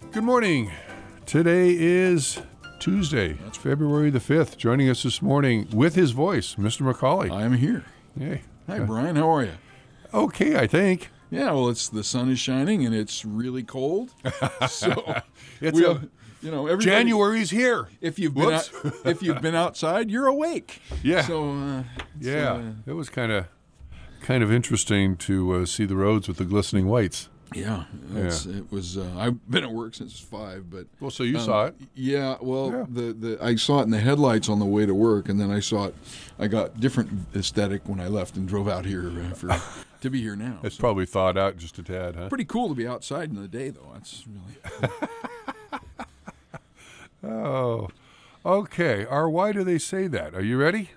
Good morning. Today is Tuesday. That's February the 5th. Joining us this morning with his voice, Mr. McCauley. I'm here. Hey. Hi, Brian. How are you? Okay, I think. Yeah, well, the sun is shining and it's really cold. So It's everybody, January's here. If you've been outside, you're awake. Yeah. So It was kind of interesting to see the roads with the glistening whites. Yeah, it was. I've been at work since 5, but Well, so you saw it. Yeah, well, I saw it in the headlights on the way to work, and then I saw it. I got different aesthetic when I left and drove out here to be here now. It's probably thawed out just a tad, huh? Pretty cool to be outside in the day, though. That's really. Oh, okay. Why do they say that? Are you ready?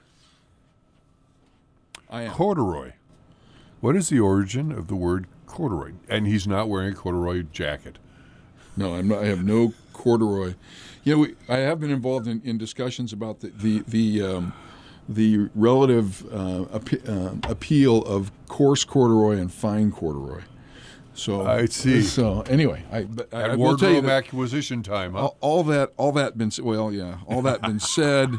I am. Corduroy. What is the origin of the word corduroy? And he's not wearing a corduroy jacket. No, I'm not. I have no corduroy. I have been involved in discussions about the relative appeal of coarse corduroy and fine corduroy. So I see. So anyway, I will tell you that acquisition time. Huh? all that been said.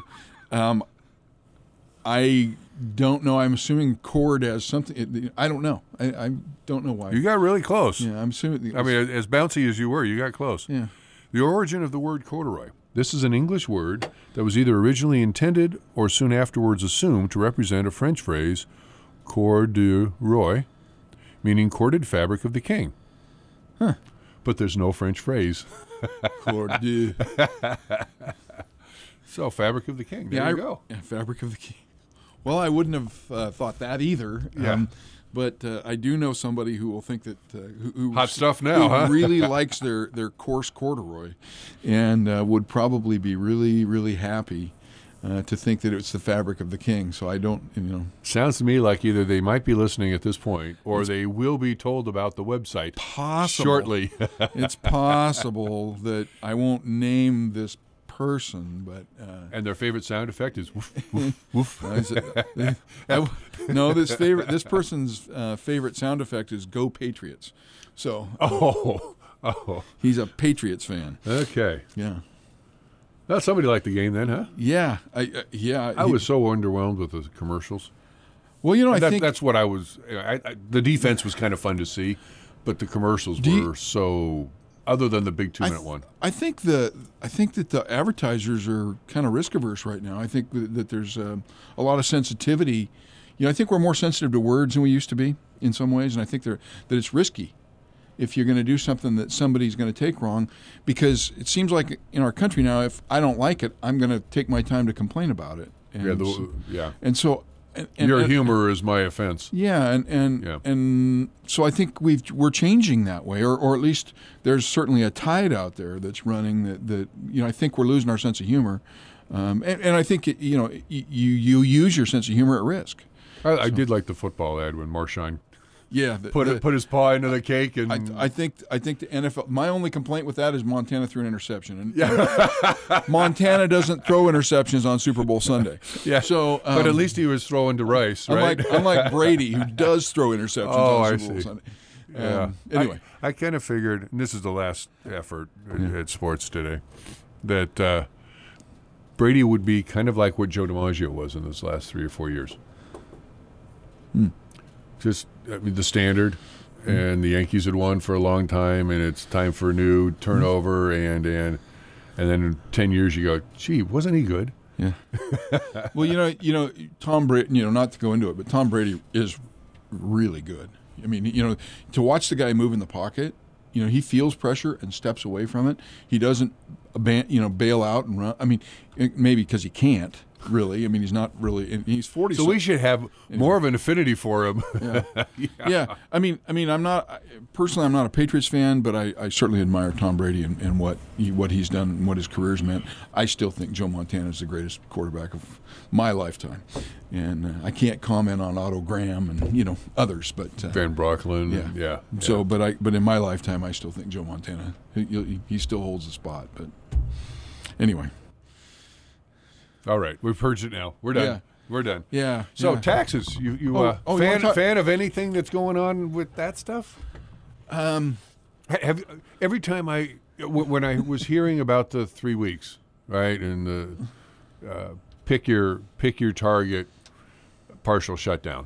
I don't know. I'm assuming cord has something. I don't know. I don't know why. You got really close. Yeah, I'm assuming. I mean, as bouncy as you were, you got close. Yeah. The origin of the word corduroy. This is an English word that was either originally intended or soon afterwards assumed to represent a French phrase, corduroy, meaning corded fabric of the king. Huh. But there's no French phrase. Cordu. So, fabric of the king. There you go. Yeah, fabric of the king. Well, I wouldn't have thought that either. Yeah. But I do know somebody who will think that who hot stuff now, huh? really likes their coarse corduroy, and would probably be really, really happy to think that it's the fabric of the king. So I don't, Sounds to me like either they might be listening at this point, or they will be told about the website shortly. It's possible that I won't name this person, but and their favorite sound effect is woof, woof, woof. No, this person's favorite sound effect is "Go Patriots." So he's a Patriots fan. Okay, yeah. Well, somebody liked the game then, huh? Yeah, I was so underwhelmed with the commercials. Well, I think that's what I was. The defense was kind of fun to see, but the commercials were so. Other than the big 2-minute one, I think that the advertisers are kind of risk averse right now. I think that there's a lot of sensitivity. I think we're more sensitive to words than we used to be in some ways, and I think that it's risky if you're going to do something that somebody's going to take wrong, because it seems like in our country now, if I don't like it, I'm going to take my time to complain about it. And And so. Your humor is my offense. Yeah, and so I think we're changing that way, or at least there's certainly a tide out there that's running that I think we're losing our sense of humor, and I think you use your sense of humor at risk. I did like the football ad when Marshawn. Yeah, put his paw into the cake, and I think the NFL. My only complaint with that is Montana threw an interception, and Montana doesn't throw interceptions on Super Bowl Sunday. Yeah, so but at least he was throwing to Rice, right? Unlike Brady, who does throw interceptions on Super Bowl Sunday. Yeah. Anyway, I kind of figured, and this is the last effort at sports today, that Brady would be kind of like what Joe DiMaggio was in those last 3 or 4 years. Just, the standard, and the Yankees had won for a long time, and it's time for a new turnover, and then in 10 years you go, gee, wasn't he good? Yeah. Well, Tom Brady. Not to go into it, but Tom Brady is really good. I mean, to watch the guy move in the pocket, he feels pressure and steps away from it. He doesn't, bail out and run. I mean, maybe because he can't. Really, I mean, he's not really. He's 40. So we should have more of an affinity for him. Yeah. I mean, I'm not a Patriots fan, but I certainly admire Tom Brady and what he's done and what his career's meant. I still think Joe Montana is the greatest quarterback of my lifetime, and I can't comment on Otto Graham and others, but Van Brocklin. Yeah. So, but in my lifetime, I still think Joe Montana. He still holds the spot. But anyway. All right, we've purged it now. We're done. Yeah. We're done. Yeah. So taxes. You fan of anything that's going on with that stuff? Have every time I When I was hearing about the 3 weeks, right, and the pick your target partial shutdown,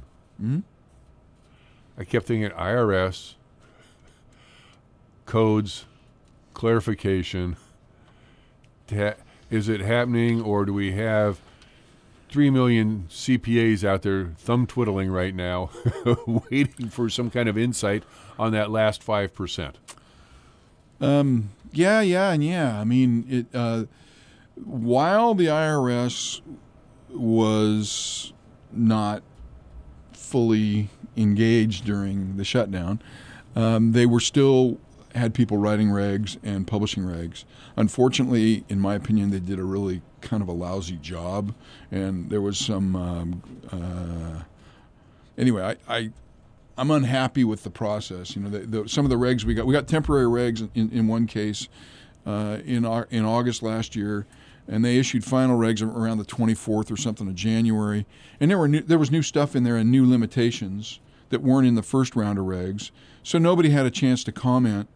I kept thinking IRS, codes, clarification. Is it happening, or do we have 3 million CPAs out there thumb twiddling right now, waiting for some kind of insight on that last 5%? Yeah. I mean, while the IRS was not fully engaged during the shutdown, they were still had people writing regs and publishing regs. Unfortunately, in my opinion, they did a really kind of a lousy job, and there was some. Anyway, I'm unhappy with the process. You know, some of the regs we got temporary regs in one case in August last year, and they issued final regs around the 24th or something of January, and there was new stuff in there and new limitations that weren't in the first round of regs, so nobody had a chance to comment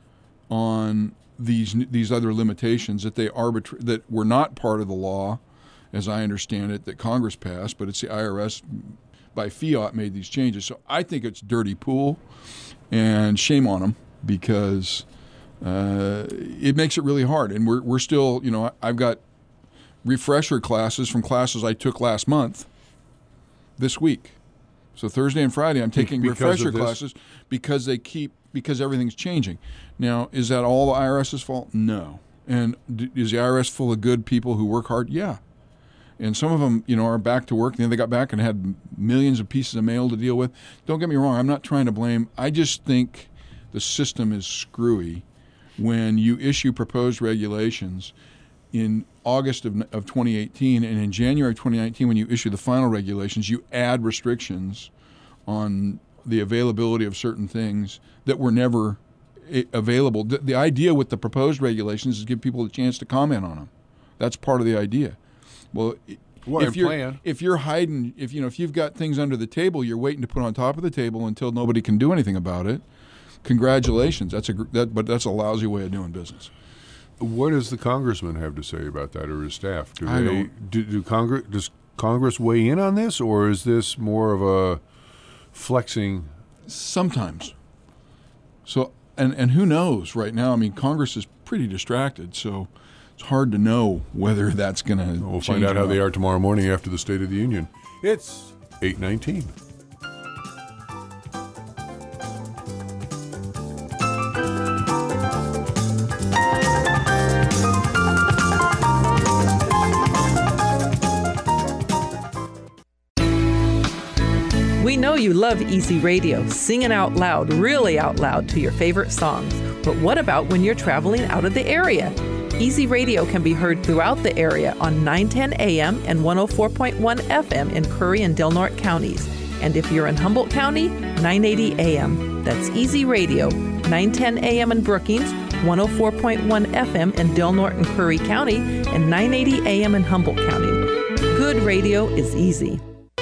on these other limitations that were not part of the law, as I understand it, that Congress passed, but it's the IRS by fiat made these changes. So I think it's dirty pool, and shame on them, because it makes it really hard. And we're still, you know, I've got refresher classes from classes I took last month this week. So Thursday and Friday I'm taking refresher classes because everything's changing. Now, is that all the IRS's fault? No. And is the IRS full of good people who work hard? Yeah. And some of them, you know, are back to work. And then they got back and had millions of pieces of mail to deal with. Don't get me wrong. I'm not trying to blame. I just think the system is screwy when you issue proposed regulations in August of 2018, and in January of 2019, when you issue the final regulations, you add restrictions on the availability of certain things that were never available. The idea with the proposed regulations is to give people a chance to comment on them. That's part of the idea. Well, if you're hiding, if you've got things under the table, you're waiting to put on top of the table until nobody can do anything about it. Congratulations. But that's a lousy way of doing business. What does the congressman have to say about that, or his staff? Does Congress weigh in on this, or is this more of a flexing? Sometimes. So, and who knows right now? I mean, Congress is pretty distracted, so it's hard to know whether that's going to We'll find out how they are tomorrow morning after the State of the Union. It's 8:19. We know you love Easy Radio, singing out loud, really out loud to your favorite songs. But what about when you're traveling out of the area? Easy Radio can be heard throughout the area on 910 AM and 104.1 FM in Curry and Del Norte counties. And if you're in Humboldt County, 980 AM. That's Easy Radio, 910 AM in Brookings, 104.1 FM in Del Norte and Curry County, and 980 AM in Humboldt County. Good radio is easy.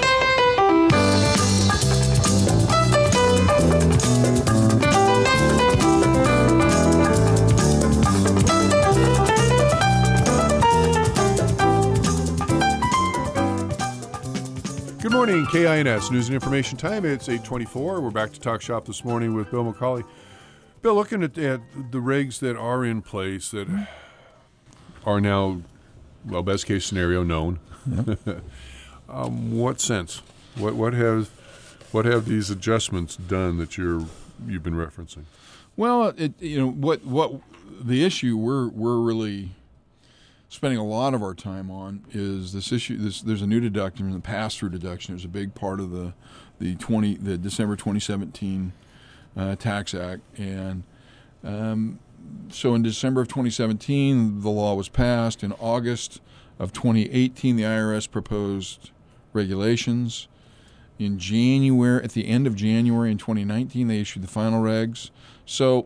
Good morning, KINS News and Information Time. It's 8:24. We're back to Talk Shop this morning with Bill McCauley. Bill, looking at the regs that are in place that are now, well, best case scenario known. Yep. What sense? What have these adjustments done that you've been referencing? Well, what the issue we're really spending a lot of our time on is this issue. There's a new deduction, the pass-through deduction. There's a big part of the December 2017 Tax Act, and so in December of 2017 the law was passed. In August of 2018, the IRS proposed regulations. In January, at the end of January in 2019, they issued the final regs. So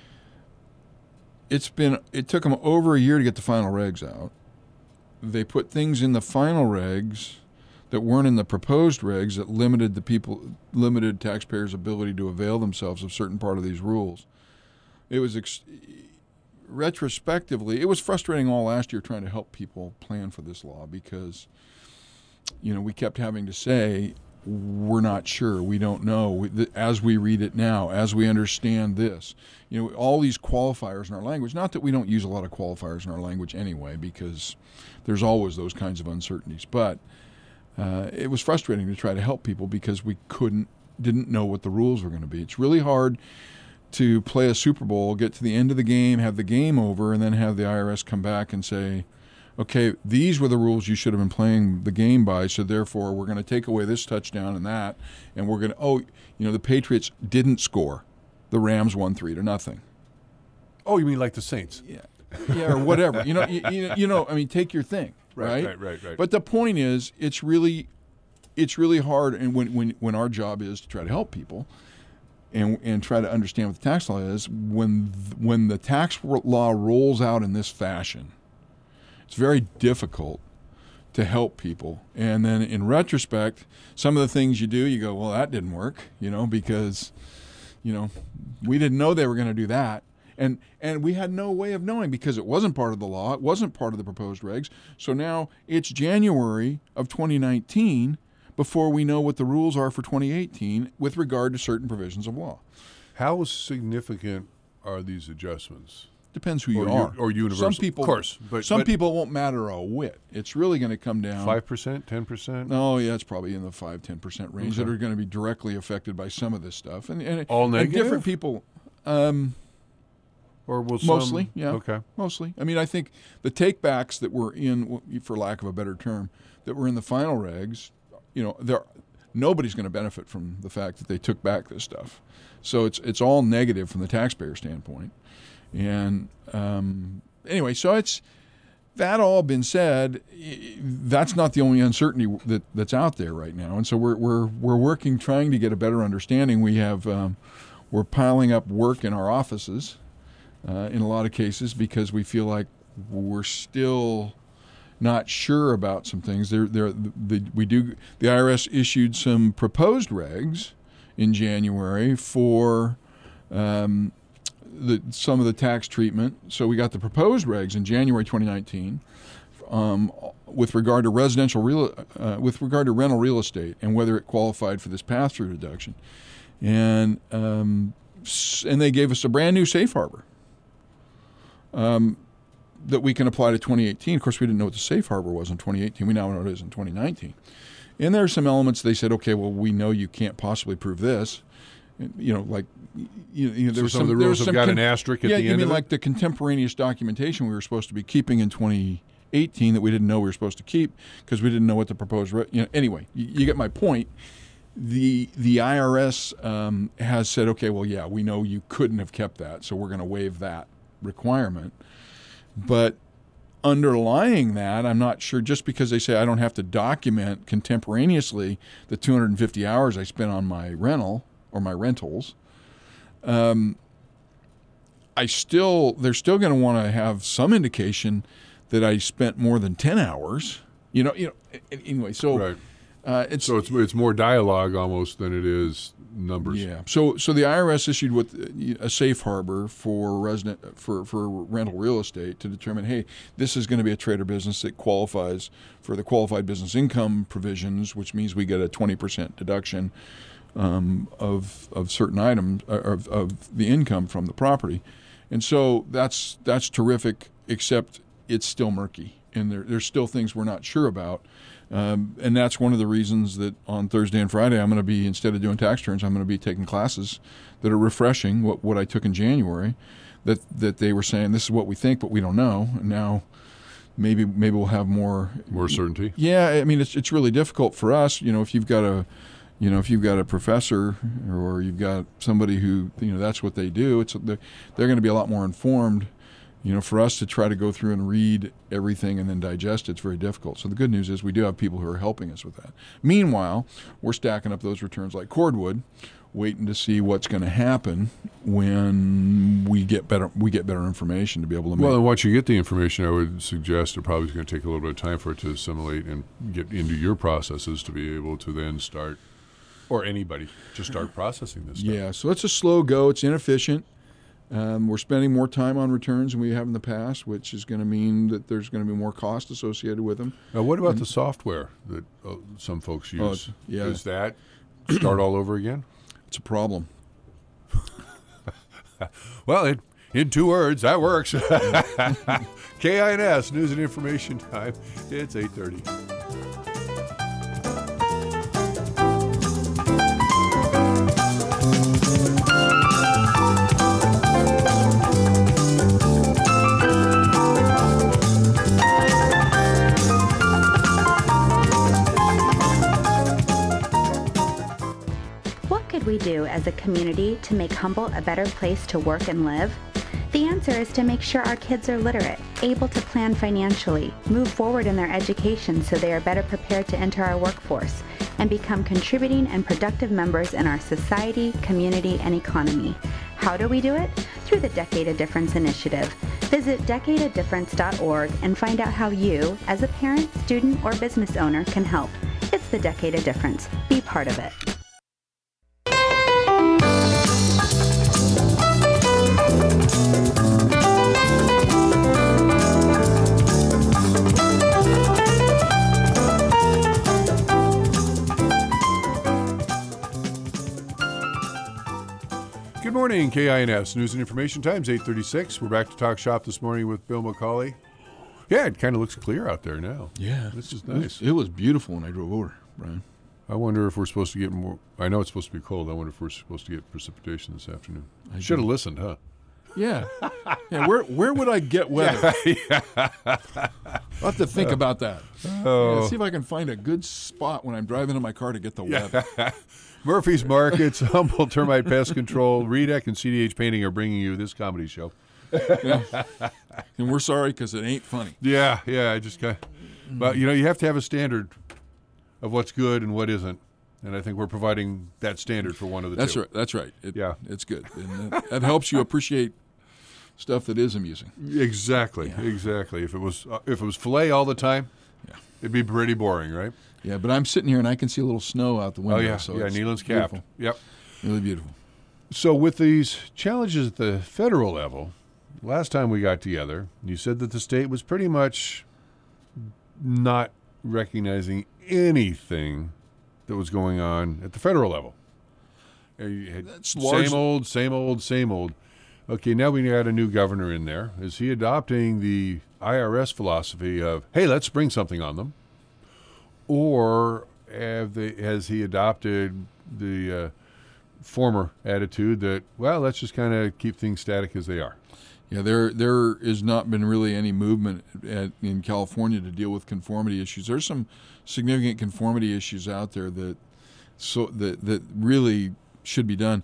it took them over a year to get the final regs out. They put things in the final regs that weren't in the proposed regs that limited taxpayers' ability to avail themselves of certain part of these rules. It was retrospectively, it was frustrating all last year trying to help people plan for this law because, we kept having to say, we're not sure, we don't know, as we read it now, as we understand this. All these qualifiers in our language, not that we don't use a lot of qualifiers in our language anyway, because there's always those kinds of uncertainties, but it was frustrating to try to help people because we didn't know what the rules were going to be. It's really hard to play a Super Bowl, get to the end of the game, have the game over, and then have the IRS come back and say, okay, these were the rules you should have been playing the game by, so therefore we're going to take away this touchdown and that, and we're going to, the Patriots didn't score. The Rams won 3-0. Oh, you mean like the Saints? Yeah, or whatever. Take your thing, right? Right. But the point is, it's really hard, and when our job is to try to help people and try to understand what the tax law is, when the tax law rolls out in this fashion, it's very difficult to help people. And then in retrospect, some of the things you do, you go, well, that didn't work, because, we didn't know they were going to do that. And we had no way of knowing because it wasn't part of the law. It wasn't part of the proposed regs. So now it's January of 2019 before we know what the rules are for 2018 with regard to certain provisions of law. How significant are these adjustments? Depends who you are. Or universal. Some people, of course. But people won't matter a whit. It's really going to come down. 5%, 10%? No, yeah, it's probably in the 5-10% range that are going to be directly affected by some of this stuff. And all negative? And different people. Or will mostly, yeah. Okay. Mostly. I think the takebacks that were in, for lack of a better term, that were in the final regs, nobody's going to benefit from the fact that they took back this stuff. So it's all negative from the taxpayer standpoint. And anyway, so it's that all been said, that's not the only uncertainty that's out there right now. And so we're working, trying to get a better understanding. We're piling up work in our offices in a lot of cases because we feel like we're still not sure about some things. The IRS issued some proposed regs in January for some of the tax treatment. So we got the proposed regs in January 2019 with regard to rental real estate and whether it qualified for this pass-through deduction, and they gave us a brand new safe harbor that we can apply to 2018. Of course, we didn't know what the safe harbor was in 2018. We now know what it is in 2019. And there are some elements they said, okay, well, we know you can't possibly prove this. Like, so some of the rules have got an asterisk at the end of it? Yeah, you mean like it? the contemporaneous documentation we were supposed to be keeping in 2018 that we didn't know we were supposed to keep because we didn't know what the proposed... Anyway, you get my point. The IRS has said, okay, well, yeah, we know you couldn't have kept that, so we're going to waive that requirement. But underlying that, I'm not sure, just because they say I don't have to document contemporaneously the 250 hours I spent on my rental or my rentals, they're still going to want to have some indication that I spent more than 10 hours. Anyway, so right. It's more dialogue almost than it is numbers. Yeah. So the IRS issued a safe harbor for rental real estate to determine, hey, this is going to be a trade or business that qualifies for the qualified business income provisions, which means we get a 20% deduction of certain items of the income from the property, and so that's terrific. Except it's still murky, and there's still things we're not sure about. And that's one of the reasons that on Thursday and Friday I'm going to be, instead of doing tax returns, I'm going to be taking classes that are refreshing what I took in January, that they were saying this is what we think, but we don't know. And now maybe we'll have more certainty. Yeah, I mean it's really difficult for us. If you've got a professor or you've got somebody who that's what they do, they're going to be a lot more informed. For us to try to go through and read everything and then digest it's very difficult. So the good news is we do have people who are helping us with that. Meanwhile, we're stacking up those returns like cordwood, waiting to see what's going to happen when we get better information to be able to make. Well, and once you get the information, I would suggest it probably is going to take a little bit of time for it to assimilate and get into your processes to be able to then start, or anybody, to start processing this stuff. Yeah, so it's a slow go. It's inefficient. We're spending more time on returns than we have in the past, which is going to mean that there's going to be more cost associated with them. Now, what about the software that some folks use? Does that start all over again? It's a problem. Well, in 2 words, that works. KINS, News and Information Time. It's 8:30. What could we do as a community to make Humboldt a better place to work and live? The answer is to make sure our kids are literate, able to plan financially, move forward in their education so they are better prepared to enter our workforce, and become contributing and productive members in our society, community, and economy. How do we do it? Through the Decade of Difference initiative. Visit decadeofdifference.org and find out how you, as a parent, student, or business owner, can help. It's the Decade of Difference. Be part of it. Good morning, KINS, News and Information Times, 8:36. We're back to Talk Shop this morning with Bill McCauley. Yeah, it kind of looks clear out there now. Yeah. This is nice. It was beautiful when I drove over, Brian. I wonder if we're supposed to get more. I know it's supposed to be cold. I wonder if we're supposed to get precipitation this afternoon. I should have listened, huh? Yeah. Yeah. Where would I get weather? Yeah. I'll have to think about that. Yeah, see if I can find a good spot when I'm driving in my car to get the weather. Murphy's Markets, Humboldt Termite Pest Control, Redec, and CDH Painting are bringing you this comedy show. Yeah. And we're sorry because it ain't funny. Yeah. I just got. But you have to have a standard of what's good and what isn't, and I think we're providing that standard for one of the two. That's right. It's good, and that helps you appreciate stuff that is amusing. Exactly. If it was filet all the time, it'd be pretty boring, right? Yeah, but I'm sitting here and I can see a little snow out the window. Oh yeah, so Neyland's capped. Beautiful. Yep, really beautiful. So with these challenges at the federal level, last time we got together, you said that the state was pretty much not recognizing anything that was going on at the federal level. Same old. Okay, now we got a new governor in there. Is he adopting the IRS philosophy of, hey, let's spring something on them? Or has he adopted the former attitude that, well, let's just kind of keep things static as they are? Yeah, there has not been really any movement in California to deal with conformity issues. There's some significant conformity issues out there that really should be done.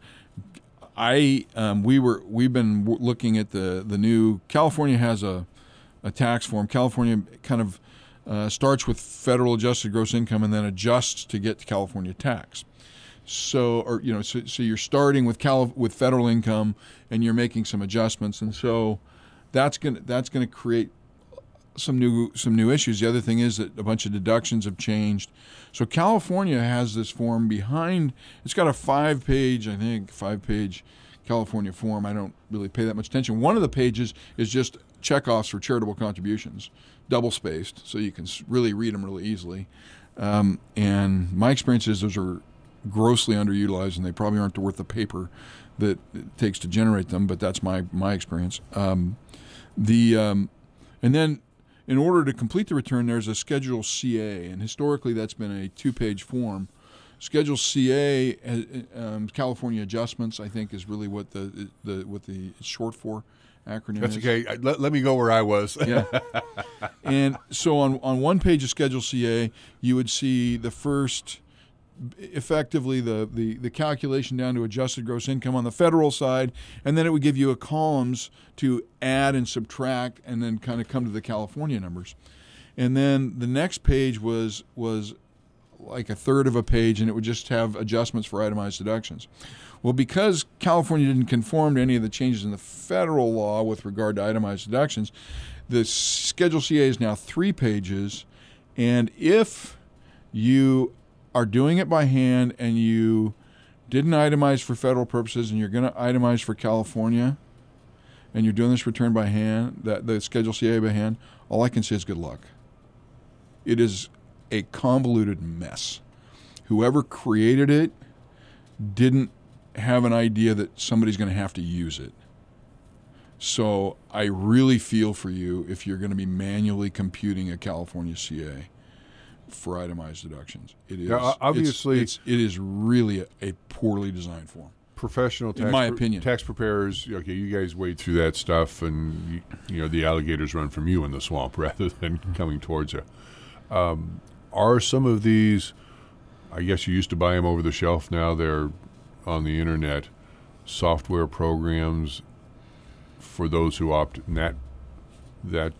We've been looking at the new. California has a tax form. California kind of starts with federal adjusted gross income and then adjusts to get to California tax. So you're starting with federal income and you're making some adjustments, and so that's gonna create some new issues. The other thing is that a bunch of deductions have changed. So California has this form behind. It's got a 5-page California form. I don't really pay that much attention. One of the pages is just checkoffs for charitable contributions, double spaced, so you can really read them really easily. And my experience is those are grossly underutilized, and they probably aren't worth the paper that it takes to generate them. But that's my experience. And then, in order to complete the return, there's a Schedule CA, and historically that's been a 2-page form. Schedule CA, California Adjustments, I think, is really what the short for acronym That's is. okay. Let me go where I was. Yeah. And so on one page of Schedule CA, you would see the first, effectively the calculation down to adjusted gross income on the federal side, and then it would give you columns to add and subtract and then kind of come to the California numbers. And then the next page was like a third of a page, and it would just have adjustments for itemized deductions. Well, because California didn't conform to any of the changes in the federal law with regard to itemized deductions, the Schedule CA is now 3 pages, and if you are doing it by hand and you didn't itemize for federal purposes and you're going to itemize for California, and you're doing this return by hand, the Schedule CA by hand, all I can say is good luck. It is a convoluted mess. Whoever created it didn't have an idea that somebody's going to have to use it. So I really feel for you if you're going to be manually computing a California CA for itemized deductions. It is obviously it is really a poorly designed form. Professional tax, in my opinion, tax preparers. Okay, you guys wade through that stuff, and you know the alligators run from you in the swamp rather than coming towards you. Are some of these? I guess you used to buy them over the shelf. Now they're on the internet. Software programs for those who opt in that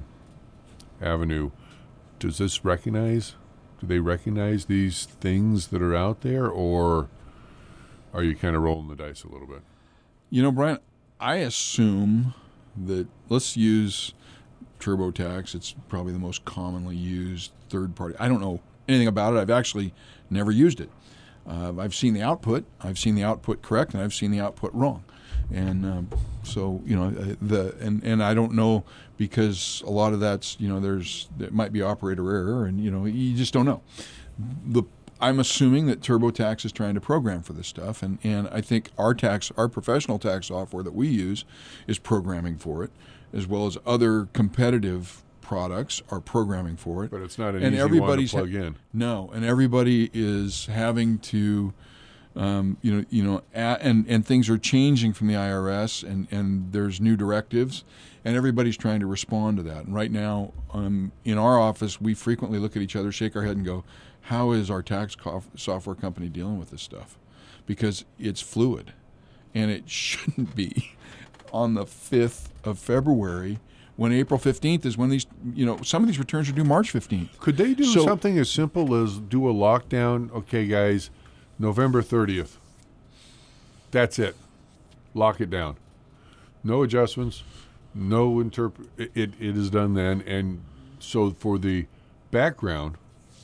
avenue. Does this recognize? Do they recognize these things that are out there, or are you kind of rolling the dice a little bit? You know, Brian, I assume that, let's use TurboTax. It's probably the most commonly used third party. I don't know anything about it. I've actually never used it. I've seen the output. I've seen the output correct, and I've seen the output wrong. And so, you know, and I don't know, because a lot of that's, you know, it might be operator error, and, you know, you just don't know. I'm assuming that TurboTax is trying to program for this stuff, and I think our professional tax software that we use is programming for it, as well as other competitive products are programming for it. But it's not an easy one to plug in. No, and everybody is having to, and things are changing from the IRS, and there's new directives, and everybody's trying to respond to that. And right now, in our office, we frequently look at each other, shake our head, and go, how is our tax software company dealing with this stuff? Because it's fluid, and it shouldn't be on the 5th of February, when April 15th is when these, you know, some of these returns are due March 15th. Could they do something as simple as do a lockdown? Okay, guys, November 30th. That's it. Lock it down. No adjustments. No it is done then. And so for the background,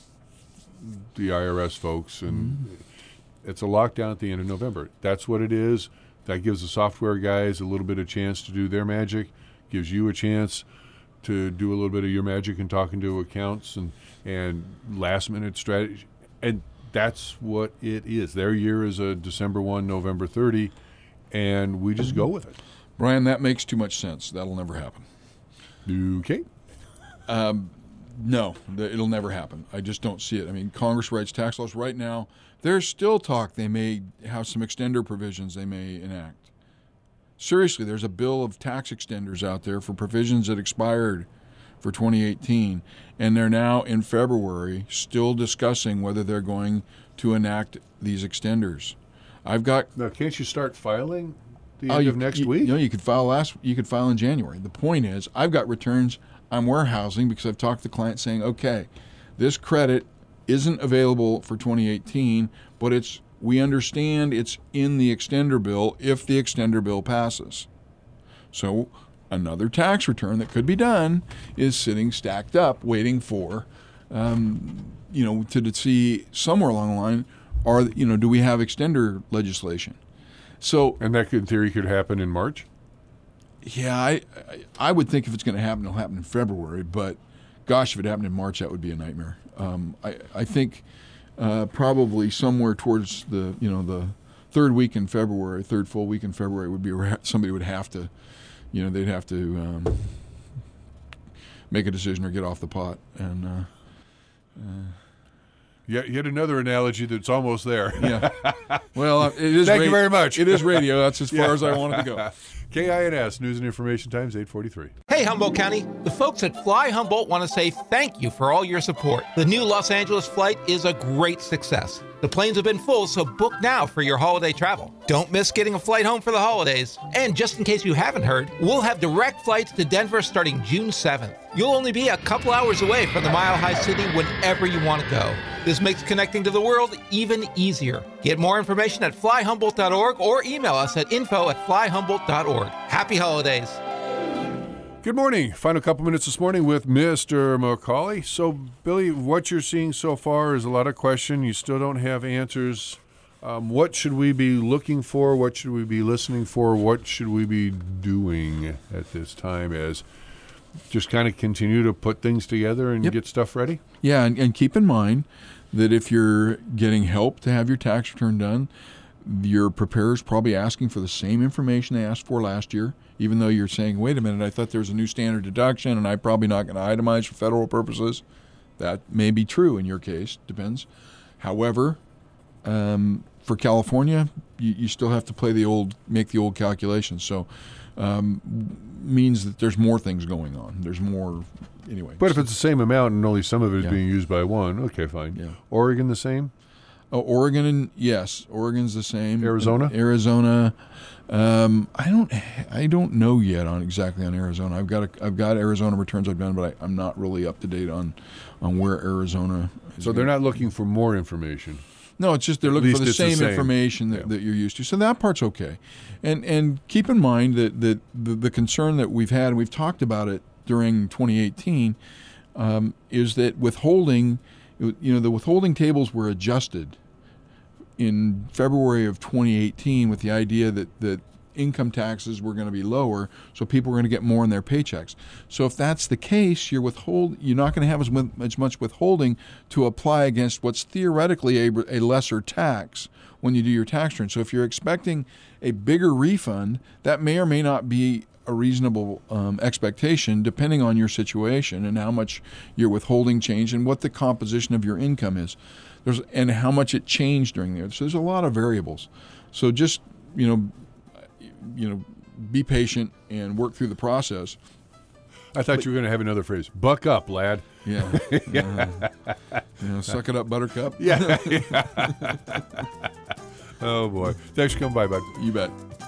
the IRS folks, and it's a lockdown at the end of November. That's what it is. That gives the software guys a little bit of chance to do their magic, gives you a chance to do a little bit of your magic in talking to accounts and last minute strategy. And that's what it is. Their year is a December 1, November 30, and we just go with it. Brian, that makes too much sense. That'll never happen. Okay. No, it'll never happen. I just don't see it. I mean, Congress writes tax laws right now. There's still talk they may have some extender provisions they may enact. Seriously, there's a bill of tax extenders out there for provisions that expired for 2018, and they're now in February still discussing whether they're going to enact these extenders. Now, can't you start filing the end of next week? You know, you could file in January. The point is, I've got returns I'm warehousing because I've talked to the client saying, okay, this credit isn't available for 2018, but we understand it's in the extender bill if the extender bill passes. So another tax return that could be done is sitting stacked up waiting for, to see somewhere along the line, do we have extender legislation? So, and that in theory could happen in March? Yeah, I would think if it's going to happen, it'll happen in February. But gosh, if it happened in March, that would be a nightmare. I think probably somewhere towards the third week in February, third full week in February would be where somebody would have to, they'd have to make a decision or get off the pot. And yet another analogy that's almost there. Yeah. Well, it is. Thank you very much. It is radio. That's as far as I wanted to go. KINS News and Information Times 8:43. Hey, Humboldt County. The folks at Fly Humboldt want to say thank you for all your support. The new Los Angeles flight is a great success. The planes have been full, so book now for your holiday travel. Don't miss getting a flight home for the holidays. And just in case you haven't heard, we'll have direct flights to Denver starting June 7th. You'll only be a couple hours away from the Mile High City whenever you want to go. This makes connecting to the world even easier. Get more information at flyhumboldt.org or email us at info@flyhumboldt.org. Happy holidays. Good morning. Final couple minutes this morning with Mr. McCauley. So, Billy, what you're seeing so far is a lot of question. You still don't have answers What should we be looking for? What should we be listening for? What should we be doing at this time as just kind of continue to put things together and get stuff ready? Yeah, and keep in mind that if you're getting help to have your tax return done, your preparer's probably asking for the same information they asked for last year, even though you're saying, wait a minute, I thought there was a new standard deduction and I'm probably not going to itemize for federal purposes. That may be true in your case, depends. However, for California, you still have to make the old calculations. So means that there's more things going on. There's more, anyway. But if it's the same amount and only some of it is being used by one, okay, fine. Yeah. Oregon the same? Oregon, yes, Oregon's the same. Arizona? Arizona, I don't know yet exactly on Arizona. I've got Arizona returns I've done, but I'm not really up to date on where Arizona is. So they're not looking for more information. No, it's just they're looking for the same information that you're used to. So that part's okay. And keep in mind that the concern that we've had, and we've talked about it during 2018, is that withholding, the withholding tables were adjusted in February of 2018 with the idea that income taxes were going to be lower, so people were going to get more in their paychecks. So if that's the case, you're not going to have as much withholding to apply against what's theoretically a lesser tax when you do your tax return. So if you're expecting a bigger refund, that may or may not be a reasonable expectation depending on your situation and how much your withholding changed and what the composition of your income is. And how much it changed during the year. So there's a lot of variables. So just, be patient and work through the process. I thought you were going to have another phrase. Buck up, lad. Yeah. Suck it up, buttercup. Yeah. Oh, boy. Thanks for coming by, bud. You bet.